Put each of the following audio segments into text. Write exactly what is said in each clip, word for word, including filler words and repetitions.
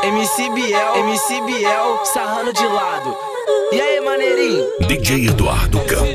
M C Biel, M C Biel, sarrando de lado. E aí, maneirinho? D J Eduardo Campo.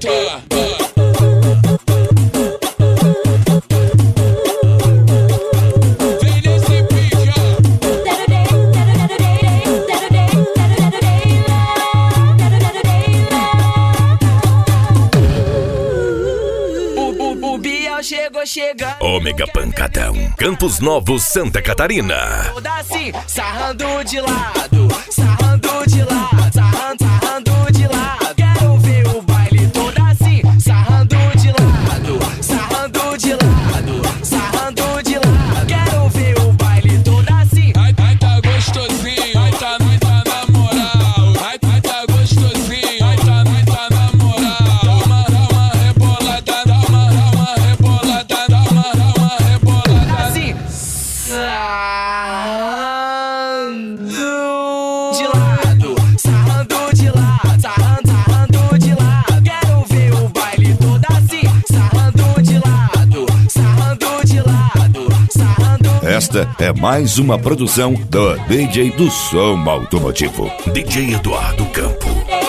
Chegou chegando. Ômega Pancadão, Campos Novos, Santa Catarina. Toda assim, sarrando de lado, sarrando de lado, sarrando, sarrando de lado. Quero ver o baile toda assim, sarrando de lado, sarrando de lado, sarrando de lado. Quero ver o baile toda assim. Ai, ai, tá gostosinho, ai, tá, ai, tá na moral. Ai, ai, tá gostosinho, ai, tá, ai, tá na moral. Dá uma, dá uma rebolada, dá uma, dá uma rebolada, dá uma, dá uma rebolada. Assim, sarrando de lado, sarrando de lado, sarrando, sarrando de lado. Quero ver o baile todo assim, sarrando de lado, sarrando de lado, sarrando. Esta é mais uma produção do D J do Som Automotivo, D J Eduardo Campo.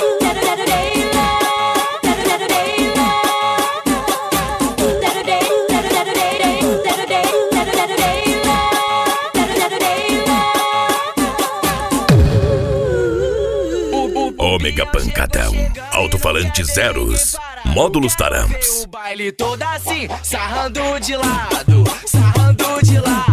Ômega Pancadão, alto-falante zeros, módulos Taramps. O baile todo assim, sarrando de lado, sarrando de lado.